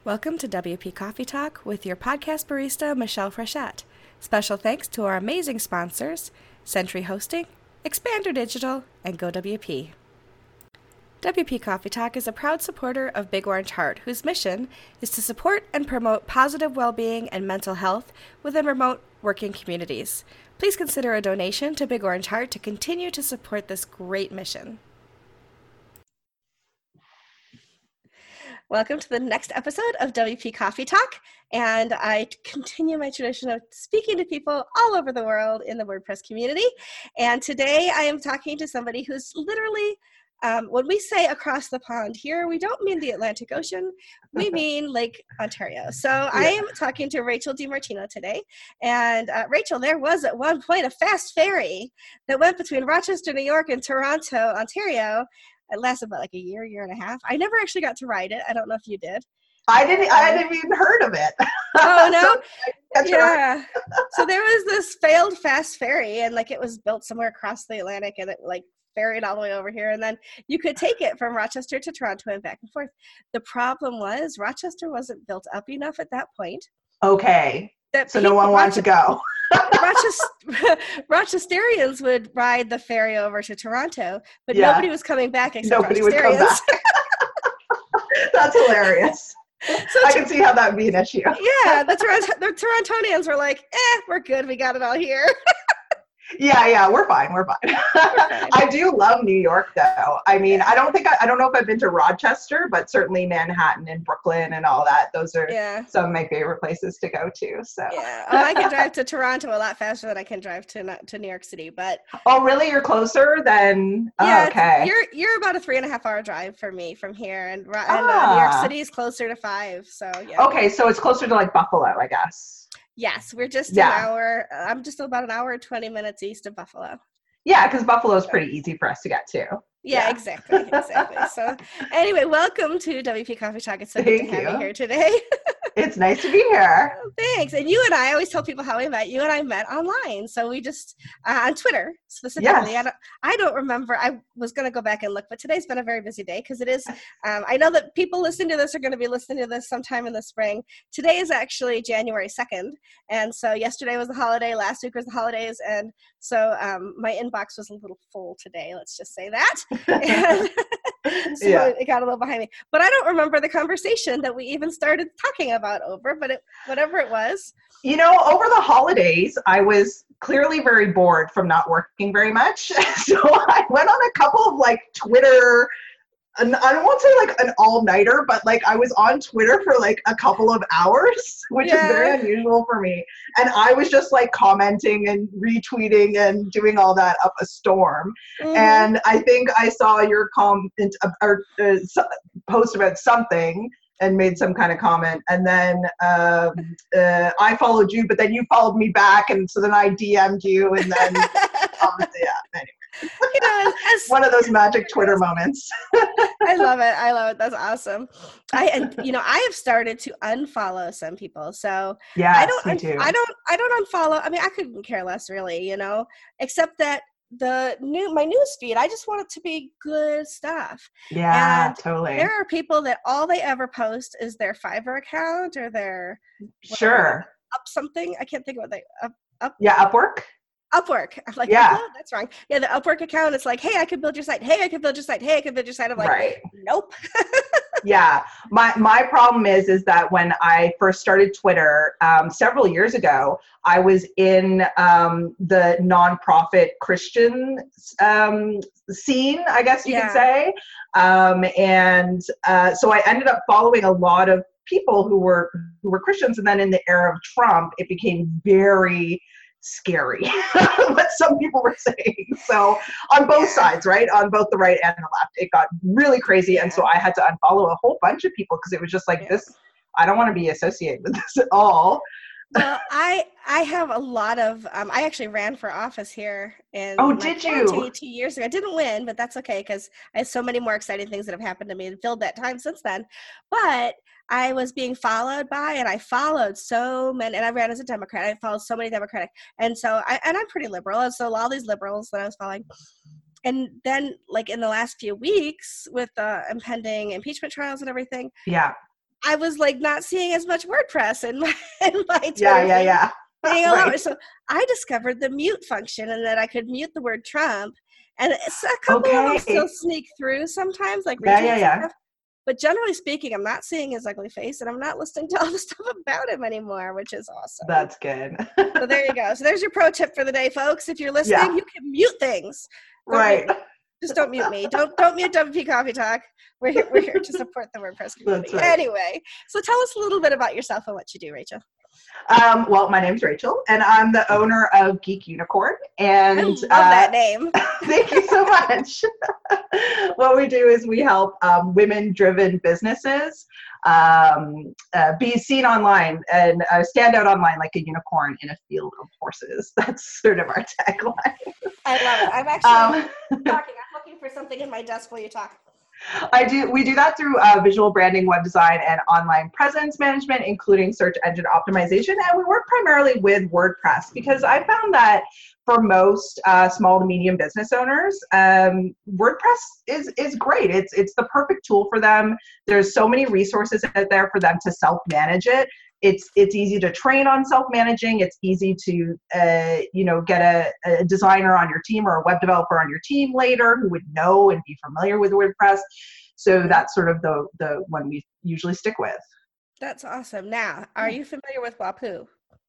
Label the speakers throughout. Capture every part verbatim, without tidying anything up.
Speaker 1: Welcome to W P Coffee Talk with your podcast barista, Michelle Frechette. Special thanks to our amazing sponsors, Century Hosting, Expander Digital, and GoWP. W P Coffee Talk is a proud supporter of Big Orange Heart, whose mission is to support and promote positive well-being and mental health within remote working communities. Please consider a donation to Big Orange Heart to continue to support this great mission. Welcome to the next episode of W P Coffee Talk, and I continue my tradition of speaking to people all over the world in the WordPress community. And today I am talking to somebody who's literally, um, when we say across the pond here, we don't mean the Atlantic Ocean, we mean Lake Ontario. So yeah. I am talking to Rachel DiMartino today. And uh, Rachel, there was at one point a fast ferry that went between Rochester, New York and Toronto, Ontario. It lasted about like a year, year and a half. I never actually got to ride it. I don't know if you did.
Speaker 2: I didn't. I hadn't even heard of it.
Speaker 1: Oh no! So yeah. So there was this failed fast ferry, and like it was built somewhere across the Atlantic, and it like ferried all the way over here, and then you could take it from Rochester to Toronto and back and forth. The problem was Rochester wasn't built up enough at that point.
Speaker 2: Okay. That so no one wanted to go.
Speaker 1: Rochester, Rochesterians would ride the ferry over to Toronto, but yeah. nobody was coming back except
Speaker 2: nobody would come back. That's hilarious. So I can see how that would be an issue.
Speaker 1: Yeah, the, Toronto, the Torontonians were like, eh, we're good. We got it all here.
Speaker 2: Yeah, yeah, we're fine. We're fine. We're fine. I do love New York, though. I mean, I don't think I, I don't know if I've been to Rochester, but certainly Manhattan and Brooklyn and all that. Those are yeah. some of my favorite places to go to. So
Speaker 1: yeah, oh, I can drive to Toronto a lot faster than I can drive to to New York City. But
Speaker 2: oh, really? You're closer than?
Speaker 1: Yeah,
Speaker 2: oh, okay.
Speaker 1: You're you're about a three and a half hour drive for me from here, and, and ah. uh, New York City is closer to five. So yeah.
Speaker 2: Okay, so it's closer to like Buffalo, I guess.
Speaker 1: Yes, we're just yeah. an hour. I'm just about an hour and twenty minutes east of Buffalo.
Speaker 2: Yeah, because Buffalo is pretty easy for us to get to.
Speaker 1: Yeah, yeah. exactly, exactly. So anyway, welcome to W P Coffee Talk. It's so good to have you here today.
Speaker 2: It's nice to be here.
Speaker 1: Oh, thanks. And you and I, I always tell people how we met. You and I met online. So we just, uh, on Twitter specifically. Yes. I, don't, I don't remember. I was going to go back and look, but today's been a very busy day because it is, um, I know that people listening to this are going to be listening to this sometime in the spring. Today is actually January second. And so yesterday was the holiday. Last week was the holidays. And so um, my inbox was a little full today. Let's just say that. And so yeah. it got a little behind me. But I don't remember the conversation that we even started talking about over, but it, whatever it was.
Speaker 2: You know, over the holidays, I was clearly very bored from not working very much. So I went on a couple of like Twitter, and I won't say like an all-nighter, but like I was on Twitter for like a couple of hours, which yeah. is very unusual for me. And I was just like commenting and retweeting and doing all that up a storm. Mm-hmm. And I think I saw your comment or uh, post about something and made some kind of comment. And then um, uh, I followed you, but then you followed me back. And so then I D M'd you and then, um, yeah, anyway. You know, as, one of those magic Twitter moments.
Speaker 1: I love it. I love it. That's awesome. I and you know I have started to unfollow some people. So
Speaker 2: yeah,
Speaker 1: I don't.
Speaker 2: Me too.
Speaker 1: I don't. I don't unfollow. I mean, I couldn't care less, really. You know, except that the new my news feed, I just want it to be good stuff.
Speaker 2: Yeah,
Speaker 1: and
Speaker 2: totally.
Speaker 1: There are people that all they ever post is their Fiverr account or their
Speaker 2: sure
Speaker 1: whatever, up something. I can't think of what they up up.
Speaker 2: Yeah, Upwork.
Speaker 1: Upwork. I'm like,
Speaker 2: yeah,
Speaker 1: oh, that's wrong. Yeah, the Upwork account, it's like, hey, I could build your site. Hey, I could build your site. Hey, I could build your site. I'm like,
Speaker 2: right.
Speaker 1: Nope.
Speaker 2: Yeah. My my problem is, is that when I first started Twitter um, several years ago, I was in um, the nonprofit Christian um, scene, I guess you yeah. could say. Um, and uh, so I ended up following a lot of people who were who were Christians. And then in the era of Trump, it became very scary what some people were saying. So on both yeah. sides, right? On both the right and the left, it got really crazy. Yeah. And so I had to unfollow a whole bunch of people because it was just like yeah. this, I don't want to be associated with this at all.
Speaker 1: Well, I I have a lot of, um, I actually ran for office here in
Speaker 2: oh, did you?
Speaker 1: two years ago. I didn't win, but that's okay because I have so many more exciting things that have happened to me and filled that time since then. But I was being followed by, and I followed so many, and I ran as a Democrat. I followed so many Democratic. And so, I, and I'm pretty liberal. And so all these liberals that I was following, and then like in the last few weeks with the impending impeachment trials and everything.
Speaker 2: Yeah.
Speaker 1: I was like not seeing as much WordPress in my in my Twitter
Speaker 2: yeah yeah yeah
Speaker 1: being a
Speaker 2: right.
Speaker 1: lot. So I discovered the mute function, and that I could mute the word Trump, and it's, a couple
Speaker 2: okay.
Speaker 1: of them still sneak through sometimes, like
Speaker 2: yeah
Speaker 1: retweets
Speaker 2: yeah yeah
Speaker 1: and stuff. But generally speaking, I'm not seeing his ugly face, and I'm not listening to all the stuff about him anymore, which is awesome.
Speaker 2: That's good.
Speaker 1: So there you go. So there's your pro tip for the day, folks. If you're listening,
Speaker 2: yeah.
Speaker 1: you can mute things. Don't
Speaker 2: right.
Speaker 1: Mute Just don't mute me. Don't don't mute W P Coffee Talk. We're here, we're here to support the WordPress community.
Speaker 2: That's right.
Speaker 1: Anyway, so tell us a little bit about yourself and what you do, Rachel.
Speaker 2: Um, well, my name's Rachel, and I'm the owner of Geek Unicorn. And
Speaker 1: I love
Speaker 2: uh,
Speaker 1: that name.
Speaker 2: Thank you so much. What we do is we help um, women-driven businesses um, uh, be seen online and uh, stand out online like a unicorn in a field of horses. That's sort of our tagline.
Speaker 1: I love it. I'm actually
Speaker 2: Um,
Speaker 1: talking. I'm looking for something in my desk while you talk.
Speaker 2: I do. We do that through uh, visual branding, web design, and online presence management, including search engine optimization. And we work primarily with WordPress because I found that for most uh, small to medium business owners, um, WordPress is is great. It's it's the perfect tool for them. There's so many resources out there for them to self-manage it. It's it's easy to train on self-managing. It's easy to uh, you know get a, a designer on your team or a web developer on your team later who would know and be familiar with WordPress. So that's sort of the the one we usually stick with.
Speaker 1: That's awesome. Now, are you familiar with Wapuu?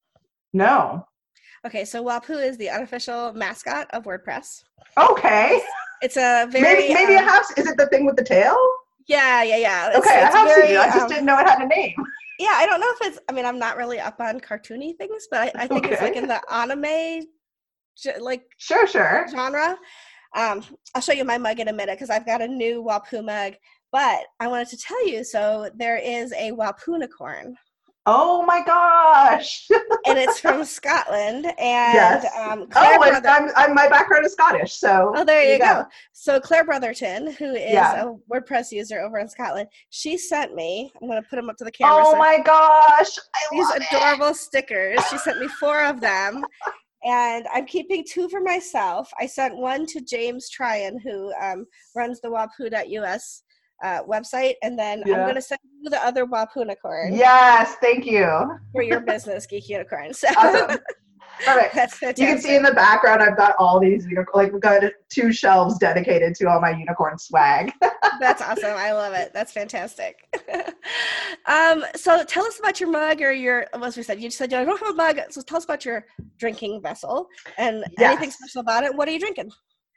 Speaker 2: No.
Speaker 1: Okay, so Wapuu is the unofficial mascot of WordPress.
Speaker 2: Okay.
Speaker 1: It's a very
Speaker 2: maybe maybe
Speaker 1: um,
Speaker 2: it has. Is it the thing with the tail?
Speaker 1: Yeah, yeah, yeah. It's,
Speaker 2: okay,
Speaker 1: it's
Speaker 2: I have
Speaker 1: very,
Speaker 2: seen it. I just
Speaker 1: um,
Speaker 2: didn't know it had a name.
Speaker 1: Yeah, I don't know if it's. I mean, I'm not really up on cartoony things, but I, I think
Speaker 2: okay.
Speaker 1: it's like in the anime, like
Speaker 2: sure, sure
Speaker 1: genre. Um, I'll show you my mug in a minute because I've got a new Wapuu mug. But I wanted to tell you, so there is a Wapoonicorn.
Speaker 2: Oh my gosh!
Speaker 1: And it's from Scotland. And
Speaker 2: yes.
Speaker 1: um, Claire
Speaker 2: oh, and
Speaker 1: Brother-
Speaker 2: I'm, I'm my background is Scottish, so.
Speaker 1: Oh, there you, you go.
Speaker 2: go.
Speaker 1: So Claire Brotherton, who is
Speaker 2: yeah.
Speaker 1: a WordPress user over in Scotland, she sent me. I'm going to put them up to the camera.
Speaker 2: Oh
Speaker 1: so
Speaker 2: my gosh! I
Speaker 1: these
Speaker 2: love
Speaker 1: adorable
Speaker 2: it.
Speaker 1: stickers. She sent me four of them. And I'm keeping two for myself. I sent one to James Tryon, who um, runs the wapuu dot U S uh, website. And then yeah. I'm going to send you the other Wapoonicorn.
Speaker 2: Yes, thank you.
Speaker 1: For your business, Geek Unicorn. So.
Speaker 2: Awesome. Perfect.
Speaker 1: That's fantastic.
Speaker 2: You can see in the background, I've got all these, unicorn, like we've got two shelves dedicated to all my unicorn swag.
Speaker 1: That's awesome. I love it. That's fantastic. um, so tell us about your mug or your, as we said, you said you don't have a mug. So tell us about your drinking vessel and yes. anything special about it. What are you drinking?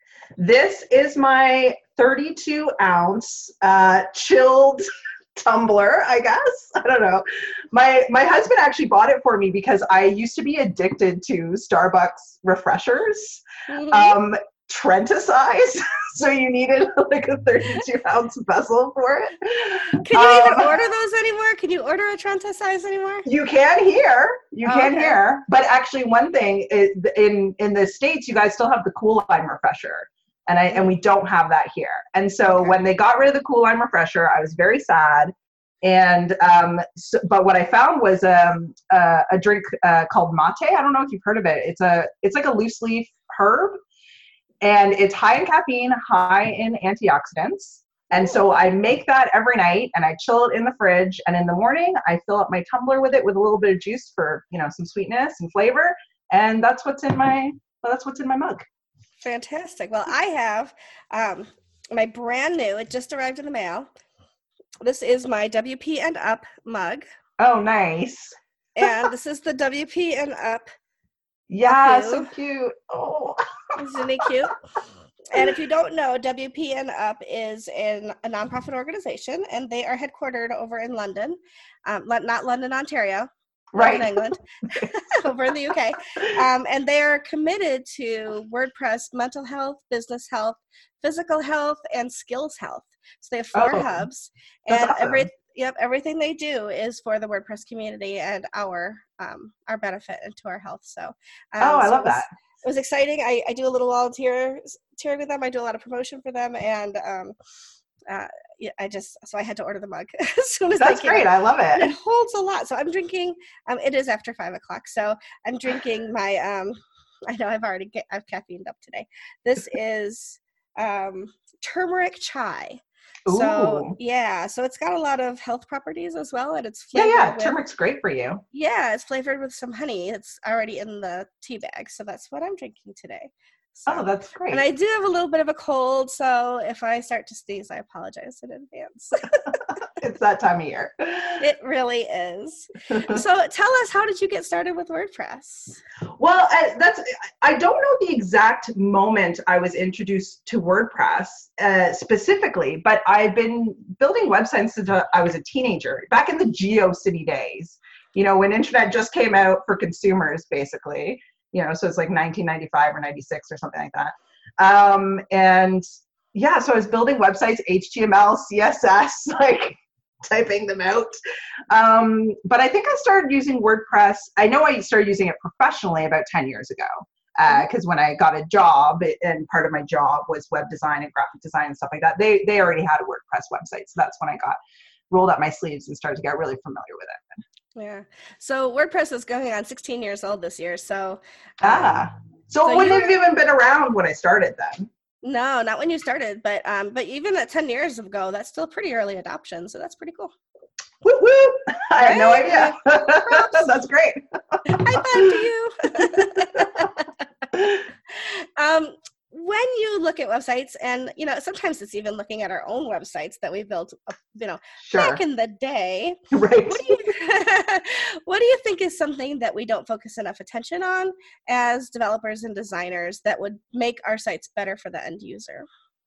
Speaker 2: This is my thirty-two ounce uh, chilled tumbler, I guess. I don't know. My my husband actually bought it for me because I used to be addicted to Starbucks refreshers. Mm-hmm. Um, Trenta size. So you needed like a thirty-two ounce vessel for it.
Speaker 1: Can you
Speaker 2: um,
Speaker 1: even order those anymore? Can you order a Trenta size anymore?
Speaker 2: You can here. You
Speaker 1: oh,
Speaker 2: can
Speaker 1: okay.
Speaker 2: here. But actually one thing is in in the States, you guys still have the Cool Lime refresher. And I and we don't have that here. And so okay. when they got rid of the Cool Lime refresher, I was very sad. And um, so, but what I found was um, uh, a drink uh, called mate. I don't know if you've heard of it. It's a it's like a loose leaf herb, and it's high in caffeine, high in antioxidants. And so I make that every night, and I chill it in the fridge. And in the morning, I fill up my tumbler with it with a little bit of juice for you know some sweetness and flavor. And that's what's in my well, that's what's in my mug.
Speaker 1: Fantastic. Well, I have um, my brand new. It just arrived in the mail. This is my W P and Up mug.
Speaker 2: Oh, nice.
Speaker 1: And this is the W P and Up.
Speaker 2: Yeah, so cute. Oh.
Speaker 1: Isn't it cute? And if you don't know, W P and Up is in a nonprofit organization, and they are headquartered over in London, um, not London, Ontario.
Speaker 2: Right.
Speaker 1: In England, over in the U K. Um, and they are committed to WordPress mental health, business health, physical health, and skills health. So they have four
Speaker 2: oh,
Speaker 1: hubs. And
Speaker 2: awesome.
Speaker 1: every yep, everything they do is for the WordPress community and our um, our benefit and to our health. So um,
Speaker 2: Oh, I
Speaker 1: so
Speaker 2: love
Speaker 1: it was,
Speaker 2: that.
Speaker 1: It was exciting. I, I do a little volunteer volunteering with them. I do a lot of promotion for them, and um, uh, yeah, I just, so I had to order the mug as soon as
Speaker 2: That's
Speaker 1: they came
Speaker 2: great.
Speaker 1: out.
Speaker 2: I love it.
Speaker 1: And it holds a lot. So I'm drinking, um, it is after five o'clock. So I'm drinking my, um, I know I've already, get, I've caffeined up today. This is um, turmeric chai. So
Speaker 2: Ooh.
Speaker 1: yeah, so it's got a lot of health properties as well, and it's
Speaker 2: Yeah,
Speaker 1: flavored
Speaker 2: yeah.
Speaker 1: with,
Speaker 2: Turmeric's great for you.
Speaker 1: yeah, it's flavored with some honey. It's already in the tea bag, so that's what I'm drinking today.
Speaker 2: Oh,
Speaker 1: So,
Speaker 2: that's
Speaker 1: and I
Speaker 2: great.
Speaker 1: do have a little bit of a cold, so if I start to sneeze, I apologize in advance.
Speaker 2: It's that time of year.
Speaker 1: It really is. So tell us, how did you get started with WordPress?
Speaker 2: Well, I, that's I don't know the exact moment I was introduced to WordPress uh, specifically, but I've been building websites since I was a teenager, back in the GeoCity days. You know, when internet just came out for consumers, basically. You know, so it's like nineteen ninety-five or ninety-six or something like that. Um, and yeah, so I was building websites, H T M L, C S S, like typing them out. Um, but I think I started using WordPress. I know I started using it professionally about ten years ago, because uh, when I got a job, it, and part of my job was web design and graphic design and stuff like that, they they already had a WordPress website. So that's when I got rolled up my sleeves and started to get really familiar with it.
Speaker 1: Yeah. So WordPress is going on sixteen years old this year. So
Speaker 2: um, ah, so, so it wouldn't have even been around when I started then.
Speaker 1: No, not when you started, but um, but even at ten years ago, that's still pretty early adoption. So that's pretty cool.
Speaker 2: Woo woo! I had no idea. That's great.
Speaker 1: High five to you. um, when you look at websites, and you know, sometimes it's even looking at our own websites that we built, you know, sure. back in the day.
Speaker 2: Right.
Speaker 1: What do you, what do you think is something that we don't focus enough attention on as developers and designers that would make our sites better for the end user?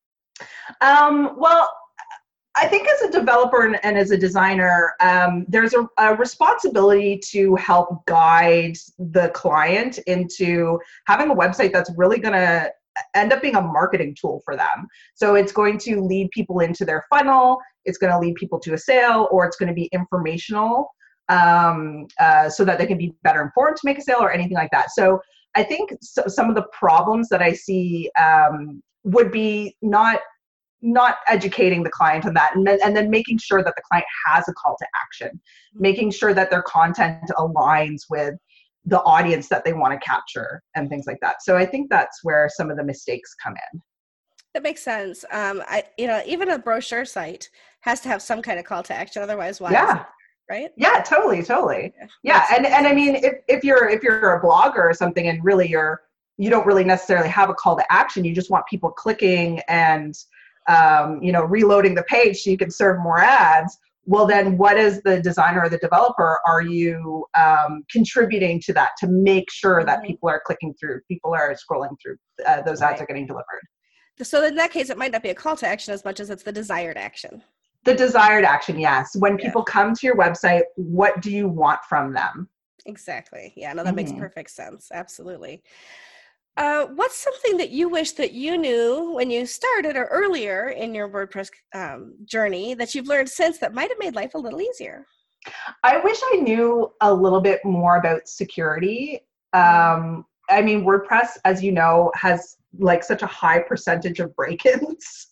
Speaker 2: Um, well, I think as a developer and, and as a designer, um, there's a, a responsibility to help guide the client into having a website that's really going to end up being a marketing tool for them. So it's going to lead people into their funnel, it's going to lead people to a sale, or it's going to be informational um, uh, so that they can be better informed to make a sale or anything like that. So I think so, some of the problems that I see um, would be not not educating the client on that, and then, and then making sure that the client has a call to action, making sure that their content aligns with the audience that they want to capture and things like that. So I think that's where some of the mistakes come in.
Speaker 1: That makes sense. Um, I, you know, even a brochure site has to have some kind of call to action. Otherwise, why?
Speaker 2: Yeah.
Speaker 1: Right?
Speaker 2: Yeah, totally, totally. Yeah, yeah. and and I mean, if if you're if you're a blogger or something, and really you're you don't really necessarily have a call to action, you just want people clicking and um, you know, reloading the page so you can serve more ads. Well, then what is the designer or the developer? Are you um, contributing to that to make sure mm-hmm. that people are clicking through, people are scrolling through, uh, those ads right. are getting delivered?
Speaker 1: So in that case, it might not be a call to action as much as it's the desired action.
Speaker 2: The desired action, yes. When
Speaker 1: yeah.
Speaker 2: people come to your website, what do you want from them?
Speaker 1: Exactly. Yeah, no, that mm-hmm. makes perfect sense. Absolutely. Uh, what's something that you wish that you knew when you started or earlier in your WordPress um, journey that you've learned since that might have made life a little easier?
Speaker 2: I wish I knew a little bit more about security. Um, I mean, WordPress, as you know, has like such a high percentage of break-ins.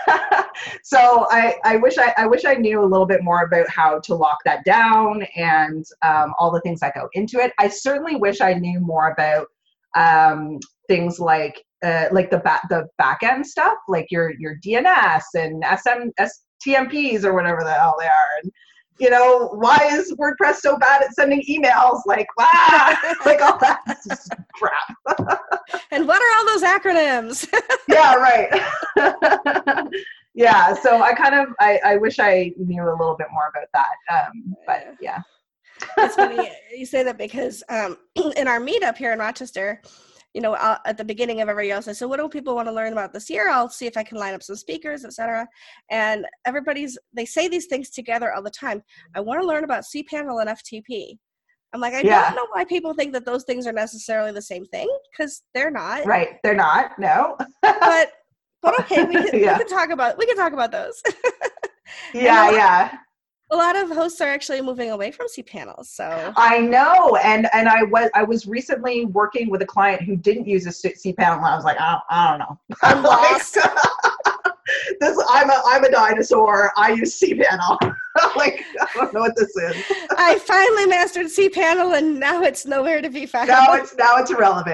Speaker 2: So I, I wish I, I wish I knew a little bit more about how to lock that down and um, all the things that go into it. I certainly wish I knew more about um, things like uh, like the back the back end stuff, like your your D N S and S M S T M Ps or whatever the hell they are. And you know, why is WordPress so bad at sending emails? Like, wow, like all that crap.
Speaker 1: And what are all those acronyms?
Speaker 2: Yeah, right. Yeah, so I kind of I, I wish I knew a little bit more about that. Um, but yeah.
Speaker 1: It's funny you say that because um, in our meetup here in Rochester, you know, I'll, at the beginning of every year, I'll say, so what do people want to learn about this year? I'll see if I can line up some speakers, et cetera. And everybody's, they say these things together all the time. I want to learn about cPanel and F T P. I'm like, I yeah. don't know why people think that those things are necessarily the same thing, because they're not.
Speaker 2: Right, they're not, no.
Speaker 1: but but okay, we can, yeah. we can talk about we can talk about those.
Speaker 2: Yeah, yeah.
Speaker 1: A lot of hosts are actually moving away from cPanel, so
Speaker 2: I know, and and I was I was recently working with a client who didn't use a cPanel, and I was like, I, I don't know,
Speaker 1: I'm lost.
Speaker 2: This I'm a I'm a dinosaur. I use cPanel. Like I don't know what this is.
Speaker 1: I finally mastered cPanel, and now it's nowhere to be found.
Speaker 2: Now it's now it's irrelevant.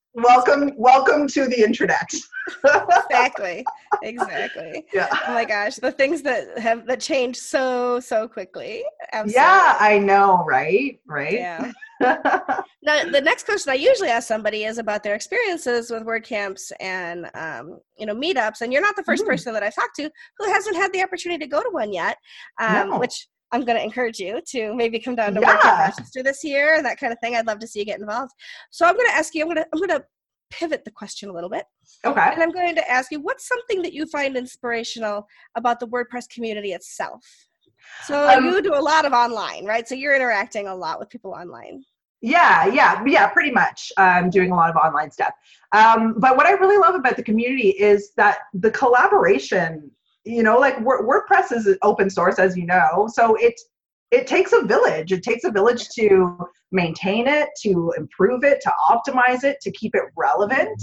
Speaker 2: welcome, welcome to the internet.
Speaker 1: Exactly. Exactly.
Speaker 2: Yeah.
Speaker 1: Oh my gosh, the things that have that change so so quickly. Absolutely.
Speaker 2: Yeah, I know, right? Right.
Speaker 1: Yeah. Now, the next question I usually ask somebody is about their experiences with WordCamps and, um, you know, meetups. And you're not the first
Speaker 2: Mm-hmm.
Speaker 1: person that I've talked to who hasn't had the opportunity to go to one yet, um,
Speaker 2: No.
Speaker 1: which I'm going to encourage you to maybe come down to
Speaker 2: Yeah.
Speaker 1: WordCamp Rochester this year and that kind of thing. I'd love to see you get involved. So I'm going to ask you, I'm going to, I'm going to pivot the question a little bit.
Speaker 2: Okay.
Speaker 1: And I'm going to ask you, what's something that you find inspirational about the WordPress community itself? So um, you do a lot of online, right? So you're interacting a lot with people online.
Speaker 2: Yeah, yeah, yeah, pretty much. I'm um, doing a lot of online stuff. Um, but what I really love about the community is that the collaboration, you know, like WordPress is open source, as you know, so it, it takes a village. It takes a village to maintain it, to improve it, to optimize it, to keep it relevant.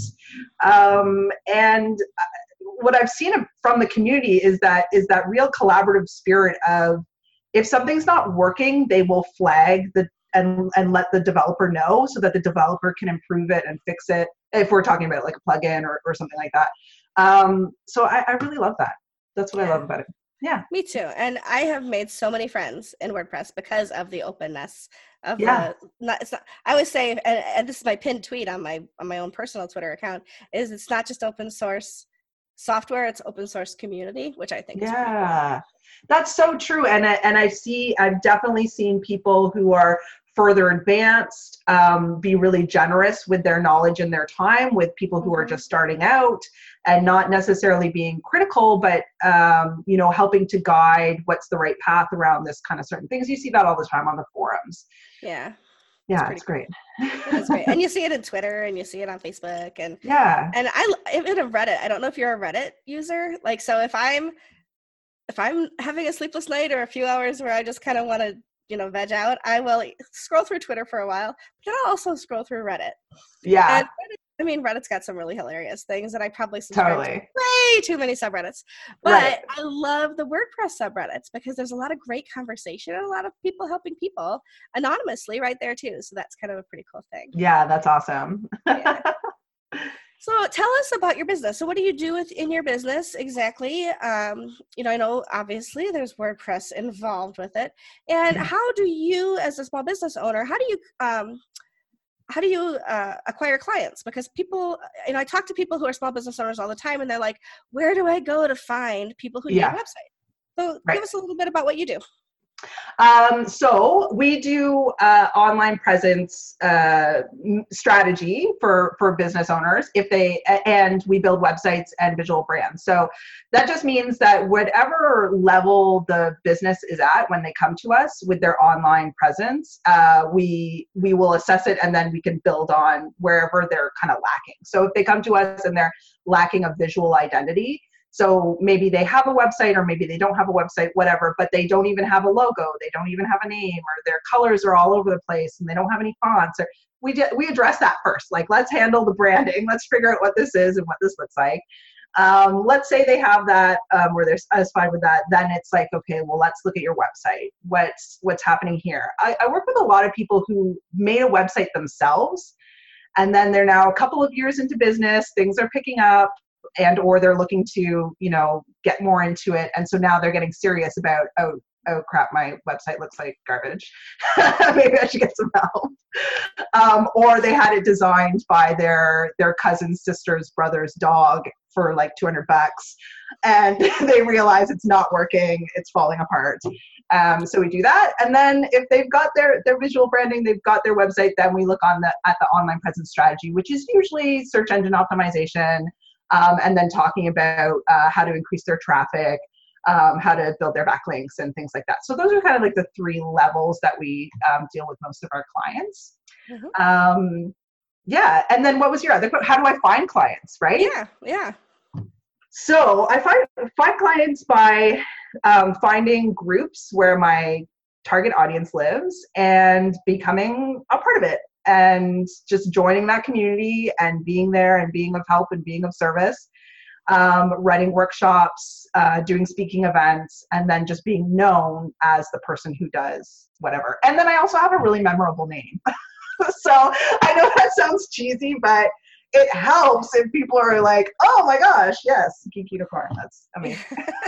Speaker 2: Um, and what I've seen from the community is that is that real collaborative spirit of, if something's not working, they will flag the and and let the developer know so that the developer can improve it and fix it, if we're talking about like a plugin or, or something like that. Um, so I, I really love that. That's what yeah. I love about it. Yeah.
Speaker 1: Me too. And I have made so many friends in WordPress because of the openness of
Speaker 2: yeah.
Speaker 1: the, not, it's not, I always say, and, and this is my pinned tweet on my, on my own personal Twitter account, is it's not just open source software, it's open source community, which I think
Speaker 2: yeah.
Speaker 1: is pretty cool.
Speaker 2: That's so true. And I, and I see, I've definitely seen people who are further advanced um, be really generous with their knowledge and their time with people who mm-hmm. are just starting out, and not necessarily being critical, but um, you know, helping to guide what's the right path around this kind of certain things. You see that all the time on the forums.
Speaker 1: Yeah.
Speaker 2: Yeah, it's great.
Speaker 1: It's great. And you see it in Twitter and you see it on Facebook and
Speaker 2: yeah.
Speaker 1: And I even a Reddit. I don't know if you're a Reddit user. Like, so if I'm if I'm having a sleepless night or a few hours where I just kind of want to, you know, veg out, I will scroll through Twitter for a while, but then I'll also scroll through Reddit.
Speaker 2: Yeah.
Speaker 1: And Reddit, I mean, Reddit's got some really hilarious things, and I probably subscribe
Speaker 2: totally.
Speaker 1: to way too many subreddits. But right. I love the WordPress subreddits because there's a lot of great conversation and a lot of people helping people anonymously right there too. So that's kind of a pretty cool thing.
Speaker 2: Yeah, that's awesome.
Speaker 1: Yeah. So tell us about your business. So what do you do with in your business exactly? Um, you know, I know obviously there's WordPress involved with it. And how do you, as a small business owner, how do you um, how do you uh, acquire clients? Because people, you know, I talk to people who are small business owners all the time, and they're like, "Where do I go to find people who
Speaker 2: yeah.
Speaker 1: need a website?" So
Speaker 2: right.
Speaker 1: give us a little bit about what you do.
Speaker 2: Um, so we do uh, online presence uh, strategy for, for business owners if they, and we build websites and visual brands. So that just means that whatever level the business is at when they come to us with their online presence, uh, we, we will assess it and then we can build on wherever they're kind of lacking. So if they come to us and they're lacking a visual identity, so maybe they have a website or maybe they don't have a website, whatever, but they don't even have a logo. They don't even have a name, or their colors are all over the place and they don't have any fonts. Or we, d- we address that first. Like, let's handle the branding. Let's figure out what this is and what this looks like. Um, let's say they have that um, or they're satisfied with that. Then it's like, okay, well, let's look at your website. What's, what's happening here? I, I work with a lot of people who made a website themselves, and then they're now a couple of years into business. Things are picking up, and or they're looking to, you know, get more into it. And so now they're getting serious about, oh, oh crap, my website looks like garbage. Maybe I should get some help. Um, or they had it designed by their, their cousin's sister's brother's dog for like two hundred bucks. And they realize it's not working, it's falling apart. Um, so we do that. And then if they've got their, their visual branding, they've got their website, then we look on the, at the online presence strategy, which is usually search engine optimization, Um, and then talking about uh, how to increase their traffic, um, how to build their backlinks and things like that. So those are kind of like the three levels that we um, deal with most of our clients. Mm-hmm. Um, yeah. And then what was your other, how do I find clients, right?
Speaker 1: Yeah. Yeah.
Speaker 2: So I find, find clients by um, finding groups where my target audience lives and becoming a part of it. And just joining that community and being there and being of help and being of service, um, running workshops, uh, doing speaking events, and then just being known as the person who does whatever. And then I also have a really memorable name. So I know that sounds cheesy, but it helps if people are like, oh my gosh, yes, geek unicorn. That's amazing.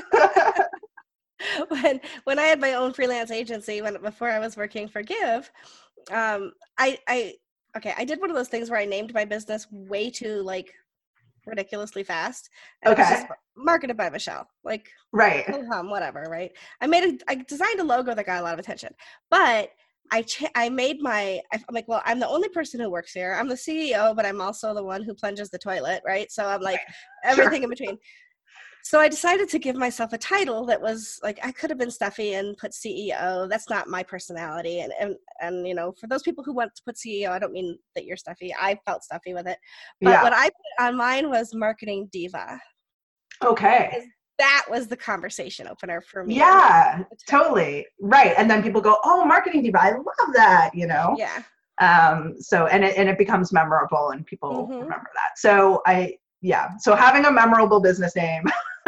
Speaker 1: when when I had my own freelance agency, when before I was working for Give, um, I I okay, I did one of those things where I named my business way too like ridiculously fast, and
Speaker 2: okay.
Speaker 1: it was just marketed by Michelle, like
Speaker 2: right,
Speaker 1: hum, whatever, right? I made a, I designed a logo that got a lot of attention, but I ch- I made my, I'm like, well, I'm the only person who works here. I'm the C E O, but I'm also the one who plunges the toilet, right? So I'm like everything
Speaker 2: sure.
Speaker 1: in between. So I decided to give myself a title that was like, I could have been stuffy and put C E O. That's not my personality. And, and, and, you know, for those people who want to put C E O, I don't mean that you're stuffy. I felt stuffy with it. But
Speaker 2: Yeah.
Speaker 1: what I put on mine was marketing diva.
Speaker 2: Okay.
Speaker 1: That was the conversation opener for me.
Speaker 2: Yeah, totally. Right. And then people go, oh, marketing diva. I love that, you know?
Speaker 1: Yeah.
Speaker 2: Um, so, and it, and it becomes memorable and people mm-hmm. remember that. So I, yeah. So having a memorable business name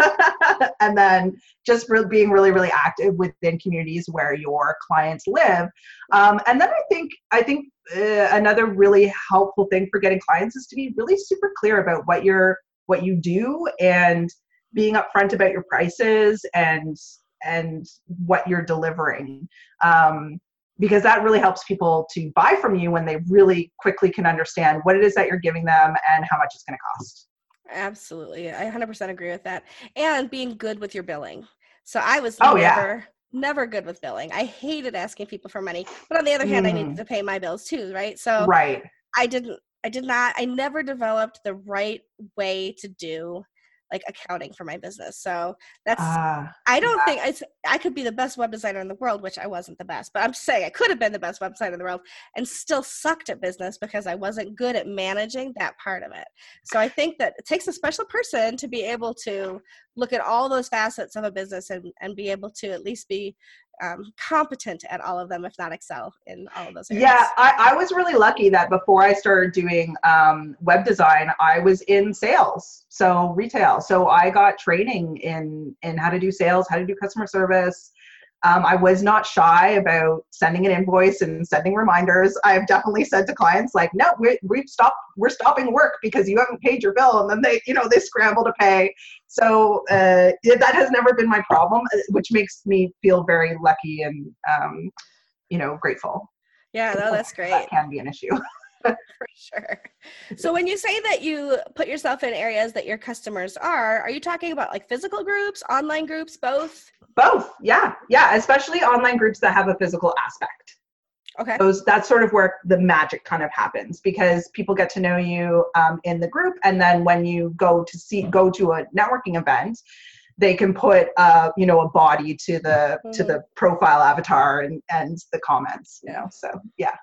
Speaker 2: and then just re- being really, really active within communities where your clients live. Um, and then I think, I think uh, another really helpful thing for getting clients is to be really super clear about what you're, what you do, and being upfront about your prices and, and what you're delivering. Um, because that really helps people to buy from you when they really quickly can understand what it is that you're giving them and how much it's going to cost.
Speaker 1: Absolutely. I one hundred percent agree with that. And being good with your billing. So I was
Speaker 2: oh,
Speaker 1: never,
Speaker 2: yeah.
Speaker 1: never good with billing. I hated asking people for money, but on the other hand, mm. I needed to pay my bills too, right? So
Speaker 2: right.
Speaker 1: I didn't, I did not, I never developed the right way to do like accounting for my business. So that's, uh, I don't yeah. think I, I could be the best web designer in the world, which I wasn't the best, but I'm just saying I could have been the best web designer in the world and still sucked at business because I wasn't good at managing that part of it. So I think that it takes a special person to be able to look at all those facets of a business and, and be able to at least be um, competent at all of them, if not excel in all of those areas.
Speaker 2: Yeah, I, I was really lucky that before I started doing um, web design, I was in sales, so retail. So I got training in, in how to do sales, how to do customer service. Um, I was not shy about sending an invoice and sending reminders. I've definitely said to clients like, no, we, we've stopped, we're stopping work because you haven't paid your bill. And then they, you know, they scramble to pay. So uh, that has never been my problem, which makes me feel very lucky and, um, you know, grateful.
Speaker 1: Yeah, no, that's great.
Speaker 2: That can be an issue.
Speaker 1: For sure. So when you say that you put yourself in areas that your customers are, are you talking about like physical groups, online groups, both?
Speaker 2: Both. Yeah. Yeah. Especially online groups that have a physical aspect.
Speaker 1: Okay.
Speaker 2: Those, that's sort of where the magic kind of happens, because people get to know you um, in the group. And then when you go to see, go to a networking event, they can put, uh, you know, a body to the, mm-hmm. to the profile avatar and, and the comments, you know, so yeah.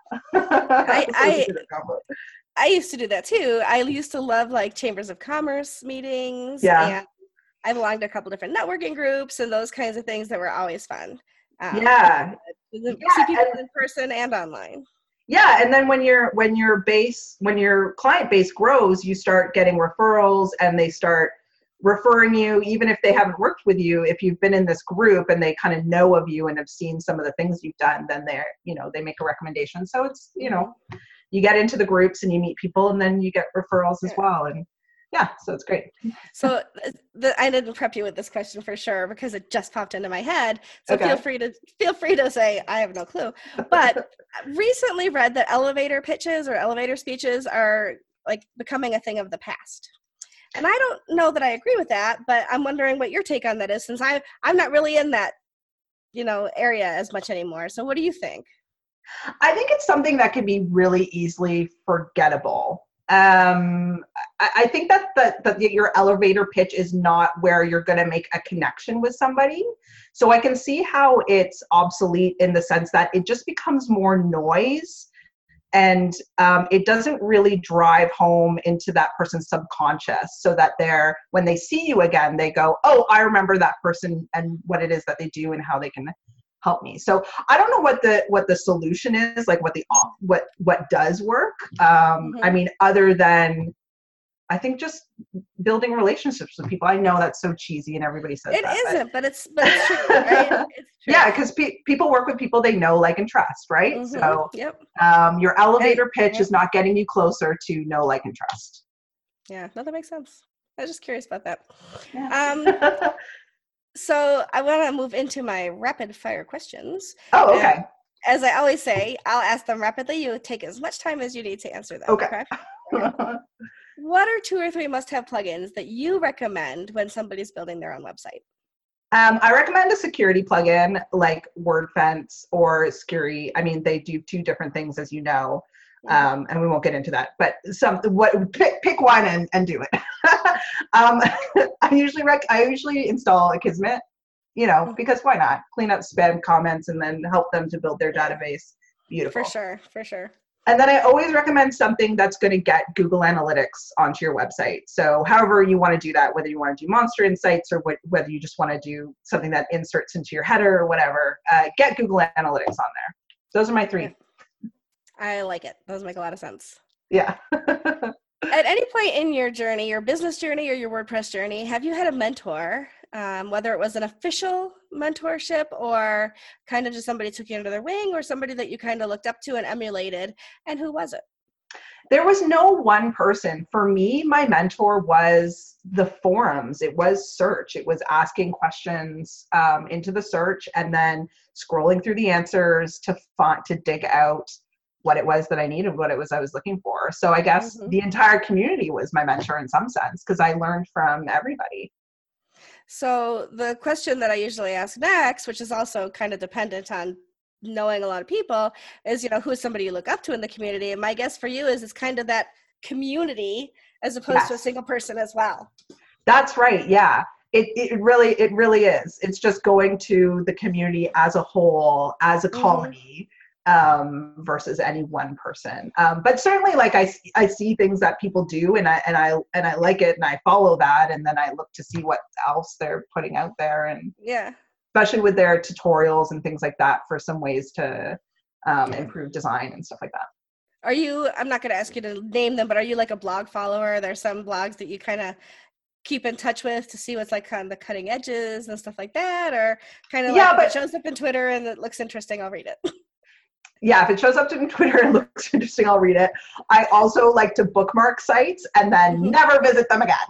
Speaker 1: I, I, I used to do that too. I used to love like chambers of commerce meetings.
Speaker 2: Yeah.
Speaker 1: And I belonged to a couple different networking groups and those kinds of things that were always fun. Um,
Speaker 2: yeah.
Speaker 1: yeah.
Speaker 2: See
Speaker 1: people and, in person and online.
Speaker 2: Yeah. And then when your, when your base, when your client base grows, you start getting referrals and they start referring you, even if they haven't worked with you. If you've been in this group and they kind of know of you and have seen some of the things you've done, then they're, you know, they make a recommendation. So it's, you know, you get into the groups and you meet people and then you get referrals as well. And yeah, so it's great.
Speaker 1: So the, I didn't prep you with this question for sure because it just popped into my head. So okay. feel free to feel free to say I have no clue. But recently read that elevator pitches or elevator speeches are like becoming a thing of the past. And I don't know that I agree with that, but I'm wondering what your take on that is, since I I'm not really in that, you know, area as much anymore. So what do you think?
Speaker 2: I think it's something that can be really easily forgettable. Um, I, I think that the, that your elevator pitch is not where you're going to make a connection with somebody. So I can see how it's obsolete in the sense that it just becomes more noise. And um, it doesn't really drive home into that person's subconscious so that they're, when they see you again, they go, oh, I remember that person and what it is that they do and how they can help me. So I don't know what the, what the solution is, like what the, what, what does work. Um, mm-hmm. I mean, other than, I think just building relationships with people. I know that's so cheesy and everybody says
Speaker 1: it
Speaker 2: that.
Speaker 1: It isn't, but, but it's, but it's true, right? It's true.
Speaker 2: Yeah, because pe- people work with people they know, like, and trust, right?
Speaker 1: Mm-hmm.
Speaker 2: So
Speaker 1: yep.
Speaker 2: um, your elevator pitch
Speaker 1: yep.
Speaker 2: is not getting you closer to know, like, and trust.
Speaker 1: Yeah, no, that makes sense. I was just curious about that.
Speaker 2: Yeah.
Speaker 1: Um, so I want to move into my rapid fire questions.
Speaker 2: Oh, okay.
Speaker 1: And as I always say, I'll ask them rapidly. You take as much time as you need to answer them.
Speaker 2: Okay.
Speaker 1: Okay. Okay. What are two or three must-have plugins that you recommend when somebody's building their own website?
Speaker 2: Um, I recommend a security plugin like WordFence or Skuri. I mean, they do two different things, as you know, um, and we won't get into that. But some what pick pick one and, and do it. um, I usually rec I usually install Akismet, you know, because why not? Clean up spam comments and then help them to build their database. Beautiful.
Speaker 1: For sure, for sure.
Speaker 2: And then I always recommend something that's going to get Google Analytics onto your website. So however you want to do that, whether you want to do Monster Insights or wh whether you just want to do something that inserts into your header or whatever, uh, get Google Analytics on there. Those are my three.
Speaker 1: I like it. Those make a lot of sense.
Speaker 2: Yeah.
Speaker 1: At any point in your journey, your business journey or your WordPress journey, have you had a mentor, um, whether it was an official mentorship or kind of just somebody took you under their wing or somebody that you kind of looked up to and emulated, and who was it?
Speaker 2: There was no one person. For me, my mentor was the forums. It was search. It was asking questions um, into the search and then scrolling through the answers to find, to dig out what it was that I needed, what it was I was looking for. So I guess mm-hmm. the entire community was my mentor in some sense because I learned from everybody.
Speaker 1: So the question that I usually ask next, which is also kind of dependent on knowing a lot of people, is, you know, who's somebody you look up to in the community? And my guess for you is it's kind of that community as opposed yes. to a single person as well.
Speaker 2: That's right. Yeah. It, it really, it really is. It's just going to the community as a whole, as a colony. Mm-hmm. Um, versus any one person. Um, but certainly like I, I see things that people do and I, and I, and I like it and I follow that. And then I look to see what else they're putting out there. And
Speaker 1: yeah,
Speaker 2: especially with their tutorials and things like that for some ways to um, improve design and stuff like that.
Speaker 1: Are you, I'm not going to ask you to name them, but are you like a blog follower? There's some blogs that you kind of keep in touch with to see what's like on the cutting edges and stuff like that, or kind of like yeah, but, if it shows up in Twitter and it looks interesting, I'll read it.
Speaker 2: Yeah, if it shows up in Twitter and looks interesting, I'll read it. I also like to bookmark sites and then mm-hmm. never visit them again.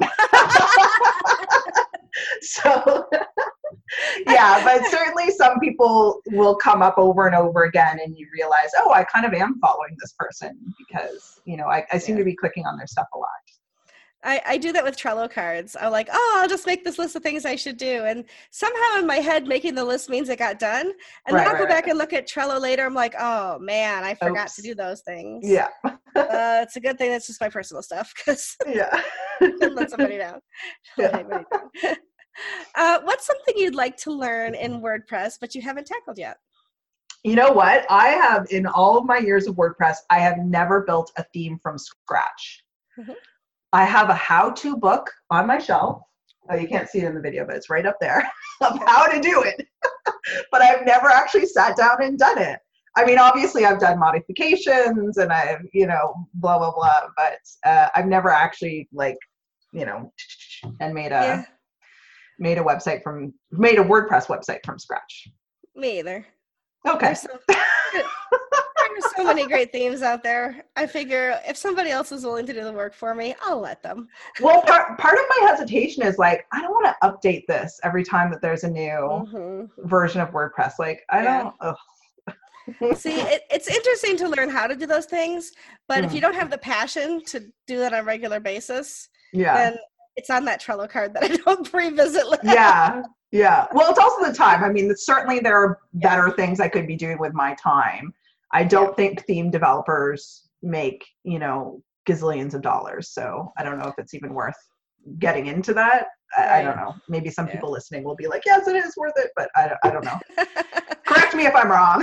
Speaker 2: So, yeah, but certainly some people will come up over and over again and you realize, oh, I kind of am following this person because, you know, I, I seem yeah. to be clicking on their stuff a lot.
Speaker 1: I, I do that with Trello cards. I'm like, oh, I'll just make this list of things I should do. And somehow in my head, making the list means it got done. And right, then I'll right, go back right. and look at Trello later. I'm like, oh, man, I forgot Oops. to do those things.
Speaker 2: Yeah.
Speaker 1: uh, it's a good thing that's just my personal stuff because
Speaker 2: yeah.
Speaker 1: let somebody down. Yeah. Let down. uh, what's something you'd like to learn in WordPress, but you haven't tackled yet?
Speaker 2: You know what? I have, in all of my years of WordPress, I have never built a theme from scratch. Mm-hmm. I have a how-to book on my shelf. Oh, you can't see it in the video, but it's right up there of how to do it. But I've never actually sat down and done it. I mean, obviously I've done modifications and I've, you know, blah, blah, blah, but uh, I've never actually like, you know, and made a, yeah. made a website from, made a WordPress website from scratch.
Speaker 1: Me either.
Speaker 2: Okay.
Speaker 1: So, there's so many great themes out there. I figure if somebody else is willing to do the work for me, I'll let them.
Speaker 2: Well, part, part of my hesitation is like, I don't want to update this every time that there's a new mm-hmm. version of WordPress. Like, I yeah. don't. Ugh.
Speaker 1: See, it, it's interesting to learn how to do those things, but mm. if you don't have the passion to do that on a regular basis,
Speaker 2: yeah.
Speaker 1: then it's on that Trello card that I don't revisit.
Speaker 2: Yeah. Yeah. Well, it's also the time. I mean, certainly there are better yeah. things I could be doing with my time. I don't yeah. think theme developers make, you know, gazillions of dollars. So I don't know if it's even worth getting into that. I, right. I don't know. Maybe some yeah. people listening will be like, yes, it is worth it, but I don't, I don't know. Correct me if I'm wrong.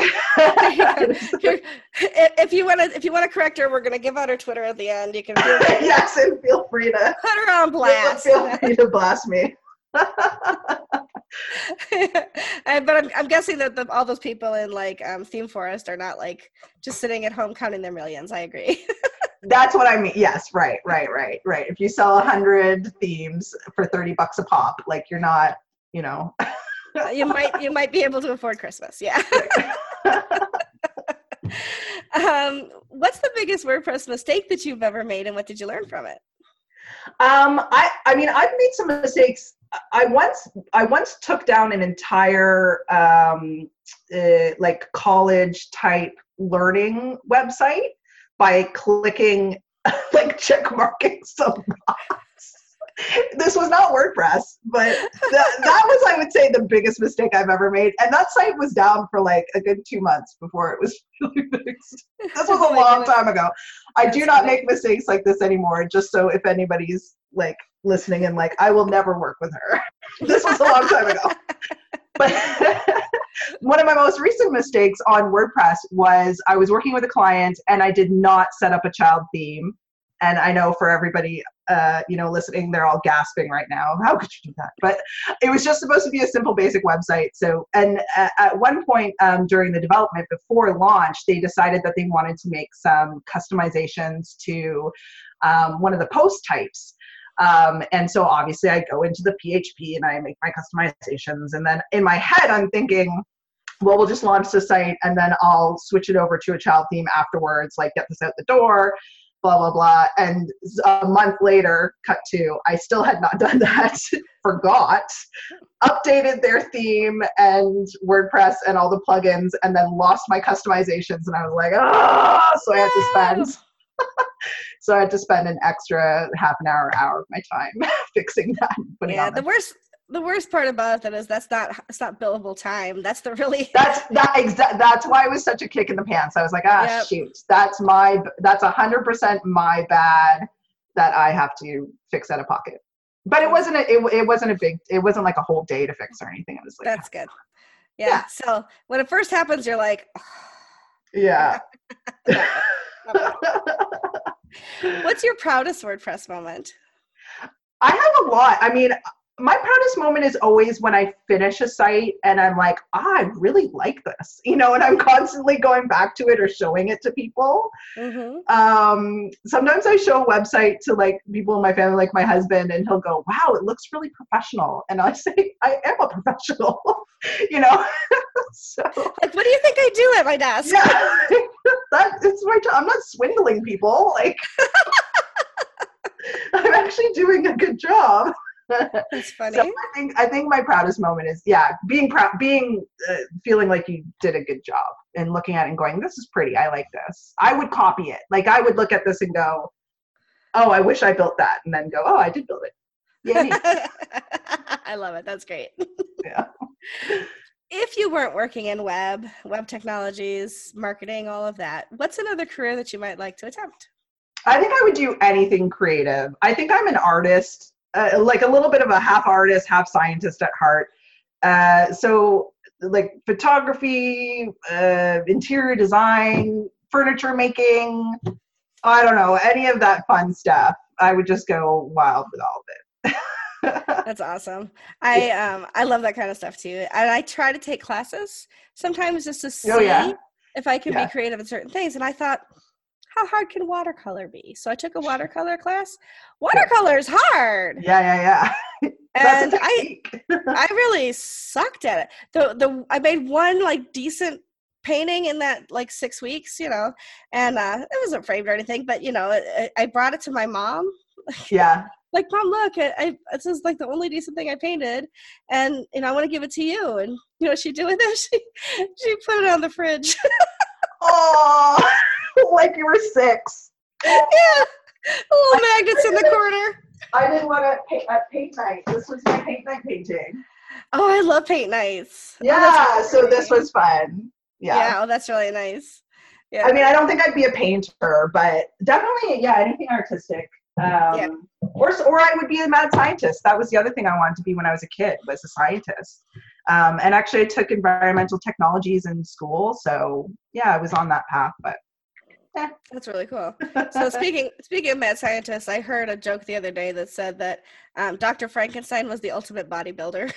Speaker 1: If you want to, if you want to correct her, we're going to give out her Twitter at the end. You can do
Speaker 2: yes, and feel free to
Speaker 1: put her on blast.
Speaker 2: Feel free to blast me.
Speaker 1: But I'm, I'm guessing that the, all those people in like um, Theme Forest are not like just sitting at home counting their millions. I agree.
Speaker 2: That's what I mean. Yes, right, right, right, right. If you sell a hundred themes for thirty bucks a pop, like you're not, you know.
Speaker 1: you might you might be able to afford Christmas. Yeah. um, what's the biggest WordPress mistake that you've ever made, and what did you learn from it?
Speaker 2: Um, I, I mean, I've made some mistakes. I once, I once took down an entire, um, uh, like college type learning website by clicking, like check marking some box. This was not WordPress, but that, that was, I would say, the biggest mistake I've ever made. And that site was down for like a good two months before it was really fixed. This was a long time ago. I do not make mistakes like this anymore, just so if anybody's like listening and like, I will never work with her. This was a long time ago. But one of my most recent mistakes on WordPress was I was working with a client and I did not set up a child theme. And I know for everybody, uh, you know, listening, they're all gasping right now. How could you do that? But it was just supposed to be a simple, basic website. So, and at, at one point um, during the development before launch, they decided that they wanted to make some customizations to um, one of the post types. Um, and so obviously I go into the P H P and I make my customizations. And then in my head, I'm thinking, well, we'll just launch the site and then I'll switch it over to a child theme afterwards, like get this out the door, blah, blah, blah. And a month later, cut to, I still had not done that, forgot, updated their theme and WordPress and all the plugins, and then lost my customizations. And I was like, ah, so I had to spend, so I had to spend an extra half an hour, hour of my time fixing that. And putting
Speaker 1: yeah,
Speaker 2: on
Speaker 1: the worst. The worst part about that is that's not it's not billable time. That's the really
Speaker 2: that's that exact. That's why it was such a kick in the pants. I was like, ah,
Speaker 1: yep.
Speaker 2: shoot, that's my that's a hundred percent my bad that I have to fix out of pocket. But it wasn't a, it, it wasn't a big it wasn't like a whole day to fix or anything. It was like
Speaker 1: that's good. Yeah.
Speaker 2: yeah.
Speaker 1: So when it first happens, you're like, oh.
Speaker 2: Yeah.
Speaker 1: What's your proudest WordPress moment?
Speaker 2: I have a lot. I mean, my proudest moment is always when I finish a site and I'm like, ah, I really like this, you know, and I'm constantly going back to it or showing it to people. Mm-hmm. Um, sometimes I show a website to like people in my family, like my husband, and he'll go, wow, it looks really professional. And I say, I am a professional, you know? So,
Speaker 1: like, what do you think I do at my desk?
Speaker 2: Yeah, that, it's my job. I'm not swindling people. Like, I'm actually doing a good job.
Speaker 1: That's funny.
Speaker 2: So I think I think my proudest moment is yeah being proud, being uh, feeling like you did a good job and looking at it and going, this is pretty. I like this. I would copy it. Like I would look at this and go, oh, I wish I built that, and then go, oh, I did build it. Yeah.
Speaker 1: I love it. That's great.
Speaker 2: Yeah.
Speaker 1: If you weren't working in web, web technologies, marketing, all of that, what's another career that you might like to attempt?
Speaker 2: I think I would do anything creative. I think I'm an artist. Uh, like a little bit of a half artist, half scientist at heart. Uh, so like photography, uh, interior design, furniture making, I don't know, any of that fun stuff. I would just go wild with all of it.
Speaker 1: That's awesome. I um I love that kind of stuff too. And I try to take classes sometimes just to see oh, yeah. if I can yeah. be creative in certain things. And I thought, how hard can watercolor be? So I took a watercolor class. Watercolor is hard.
Speaker 2: Yeah, yeah, yeah.
Speaker 1: And I, I really sucked at it. The the I made one like decent painting in that like six weeks, you know, and uh, it wasn't framed or anything, but you know, I, I brought it to my mom.
Speaker 2: Yeah.
Speaker 1: Like, Mom, look, I, I this is like the only decent thing I painted, and you know, I want to give it to you. And you know, what she did with it, she she put it on the fridge.
Speaker 2: Oh. Like you were six.
Speaker 1: Yeah, little magnets in the corner.
Speaker 2: I didn't want to paint at paint night. This was my paint night painting.
Speaker 1: Oh, I love paint nights.
Speaker 2: Yeah,
Speaker 1: oh,
Speaker 2: so this was fun. Yeah.
Speaker 1: Yeah, oh, that's really nice. Yeah.
Speaker 2: I mean, I don't think I'd be a painter, but definitely, yeah, anything artistic. Um, yeah. Or or I would be a mad scientist. That was the other thing I wanted to be when I was a kid, was a scientist. Um, and actually, I took environmental technologies in school, so yeah, I was on that path, but.
Speaker 1: That's really cool. So speaking speaking of mad scientists, I heard a joke the other day that said that um, Doctor Frankenstein was the ultimate bodybuilder.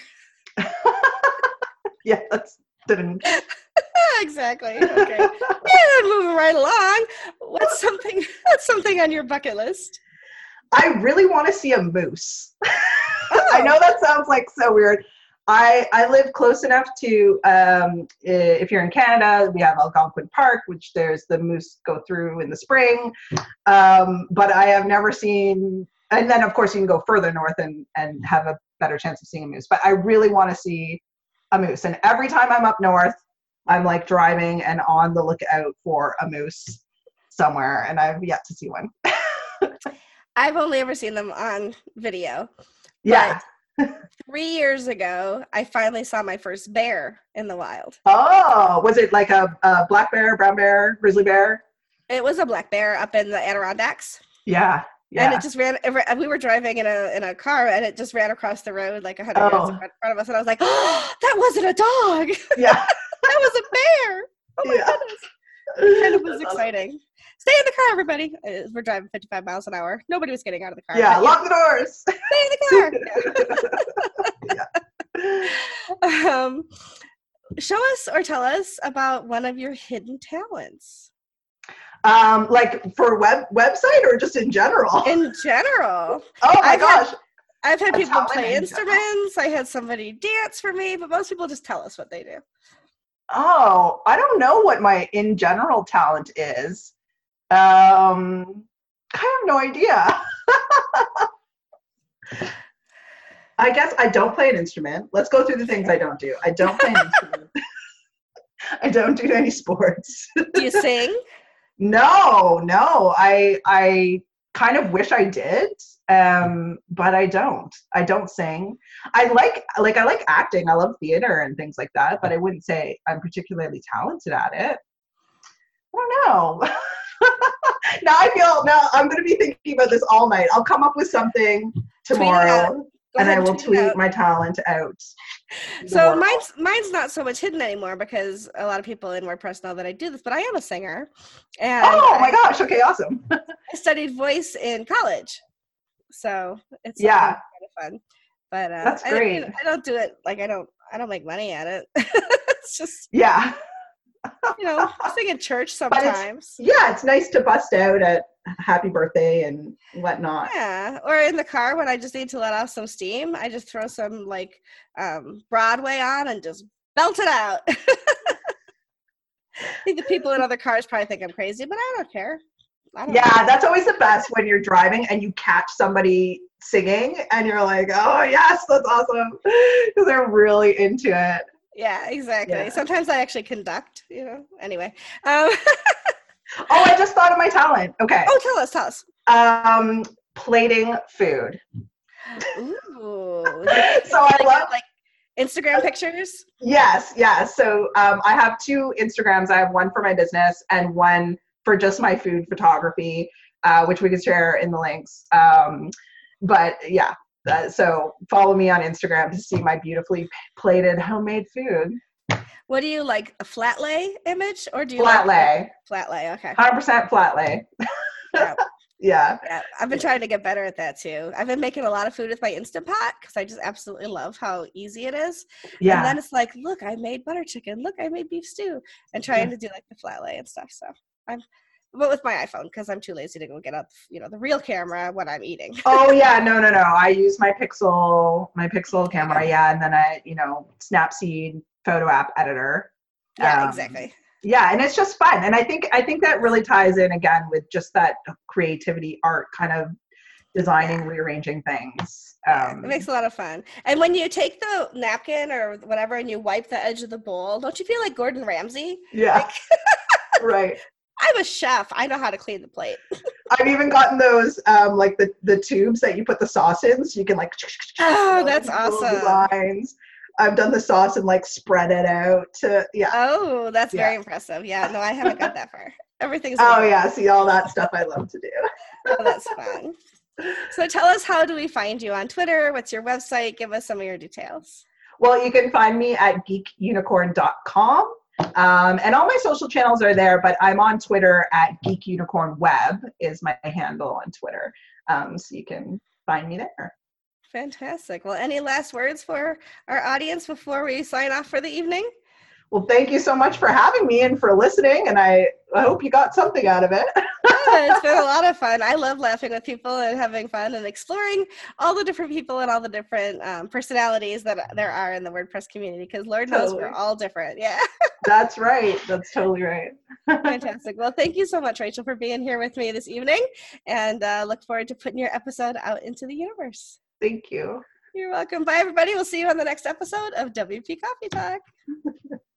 Speaker 2: Yeah, that's didn't.
Speaker 1: Exactly. Okay. And moving right along. What's something What's something on your bucket list?
Speaker 2: I really want to see a moose. Oh. I know that sounds like so weird. I, I live close enough to, um, if you're in Canada, we have Algonquin Park, which there's the moose go through in the spring. Um, but I have never seen and then of course you can go further north and, and have a better chance of seeing a moose. But I really want to see a moose. And every time I'm up north, I'm like driving and on the lookout for a moose somewhere, and I've yet to see one.
Speaker 1: I've only ever seen them on video.
Speaker 2: Yeah.
Speaker 1: Three years ago, I finally saw my first bear in the wild.
Speaker 2: Oh, was it like a, a black bear, brown bear, grizzly bear?
Speaker 1: It was a black bear up in the Adirondacks.
Speaker 2: Yeah, yeah.
Speaker 1: And it just ran, we were driving in a in a car, and it just ran across the road like one hundred
Speaker 2: oh.
Speaker 1: yards in front of us. And I was like, oh, that wasn't a dog.
Speaker 2: Yeah.
Speaker 1: That was a bear. Oh my
Speaker 2: yeah.
Speaker 1: goodness. It kind of was
Speaker 2: That's
Speaker 1: exciting. Awesome. Stay in the car, everybody. We're driving fifty-five miles an hour. Nobody was getting out of the car.
Speaker 2: Yeah, lock the doors.
Speaker 1: Stay in the car. Yeah. um, show us or tell us about one of your hidden talents.
Speaker 2: Um, like for web website or just in general?
Speaker 1: In general.
Speaker 2: Oh my
Speaker 1: I've
Speaker 2: gosh.
Speaker 1: Had, I've had
Speaker 2: A
Speaker 1: people play
Speaker 2: in
Speaker 1: instruments. General. I had somebody dance for me, but most people just tell us what they do.
Speaker 2: Oh, I don't know what my in general talent is. Um, I have no idea. I guess I don't play an instrument. Let's go through the things I don't do. I don't play an instrument. I don't do any sports.
Speaker 1: Do you sing?
Speaker 2: No, no. I I kind of wish I did, um, but I don't. I don't sing. I like like I like acting. I love theater and things like that, but I wouldn't say I'm particularly talented at it. I don't know. Now I feel now I'm going to be thinking about this all night. I'll come up with something tomorrow, and I will tweet my talent out.
Speaker 1: So mine's mine's not so much hidden anymore because a lot of people in WordPress know that I do this, but I am a singer. And
Speaker 2: oh my
Speaker 1: I,
Speaker 2: gosh! Okay, awesome.
Speaker 1: I studied voice in college, so it's
Speaker 2: yeah,
Speaker 1: kind of fun. But uh,
Speaker 2: that's great.
Speaker 1: I, I don't do it like I don't I don't make money at it. It's just
Speaker 2: yeah.
Speaker 1: You know, sing in church sometimes.
Speaker 2: It's, yeah, it's nice to bust out at happy birthday and whatnot.
Speaker 1: Yeah, or in the car when I just need to let off some steam, I just throw some like um, Broadway on and just belt it out. I think the people in other cars probably think I'm crazy, but I don't care. I don't
Speaker 2: yeah,
Speaker 1: know.
Speaker 2: That's always the best when you're driving and you catch somebody singing and you're like, oh yes, that's awesome, because they're really into it.
Speaker 1: Yeah, exactly.
Speaker 2: Yeah.
Speaker 1: Sometimes I actually conduct, you know. Anyway. Um,
Speaker 2: oh, I just thought of my talent. Okay.
Speaker 1: Oh, tell us, tell us.
Speaker 2: Um, plating food.
Speaker 1: Ooh.
Speaker 2: So I love
Speaker 1: like Instagram pictures.
Speaker 2: Yes, yes. So um, I have two Instagrams. I have one for my business and one for just my food photography, uh, which we can share in the links. Um, but yeah. Uh, so follow me on Instagram to see my beautifully plated homemade food.
Speaker 1: What do you like, a flat lay image or do you
Speaker 2: flat
Speaker 1: like
Speaker 2: lay?
Speaker 1: Flat lay, okay.
Speaker 2: one hundred percent flat lay.
Speaker 1: Yeah.
Speaker 2: yeah.
Speaker 1: yeah. I've been trying to get better at that too. I've been making a lot of food with my Instant Pot because I just absolutely love how easy it is.
Speaker 2: Yeah.
Speaker 1: And then it's like, look, I made butter chicken. Look, I made beef stew. And trying yeah. to do like the flat lay and stuff. So I'm But with my iPhone, because I'm too lazy to go get out, you know, the real camera when I'm eating.
Speaker 2: Oh yeah, no, no, no. I use my Pixel, my Pixel camera, yeah, and then I, you know, Snapseed photo app editor.
Speaker 1: Yeah,
Speaker 2: um,
Speaker 1: exactly.
Speaker 2: Yeah, and it's just fun, and I think I think that really ties in again with just that creativity, art, kind of designing, yeah. rearranging things. Um,
Speaker 1: it makes a lot of fun. And when you take the napkin or whatever and you wipe the edge of the bowl, don't you feel like Gordon Ramsay?
Speaker 2: Yeah.
Speaker 1: Like,
Speaker 2: right.
Speaker 1: I'm a chef. I know how to clean the plate.
Speaker 2: I've even gotten those, um, like the, the tubes that you put the sauce in, so you can like.
Speaker 1: Oh, that's awesome.
Speaker 2: Designs. I've done the sauce and like spread it out to, yeah.
Speaker 1: Oh, that's
Speaker 2: yeah.
Speaker 1: very impressive. Yeah, no, I haven't got that far. Everything's.
Speaker 2: Oh yeah, see all that stuff I love to do.
Speaker 1: Oh, that's fun. So tell us, how do we find you on Twitter? What's your website? Give us some of your details.
Speaker 2: Well, you can find me at geek unicorn dot com. Um, and all my social channels are there, but I'm on Twitter at Geek Unicorn Web is my handle on Twitter. Um, so you can find me there.
Speaker 1: Fantastic. Well, any last words for our audience before we sign off for the evening?
Speaker 2: Well, thank you so much for having me and for listening. And I, I hope you got something out of it.
Speaker 1: Yeah, it's been a lot of fun. I love laughing with people and having fun and exploring all the different people and all the different um, personalities that there are in the WordPress community, because Lord knows totally. We're all different. Yeah.
Speaker 2: That's right. That's totally right.
Speaker 1: Fantastic. Well, thank you so much, Rachel, for being here with me this evening, and uh, look forward to putting your episode out into the universe.
Speaker 2: Thank you.
Speaker 1: You're welcome. Bye, everybody. We'll see you on the next episode of W P Coffee Talk.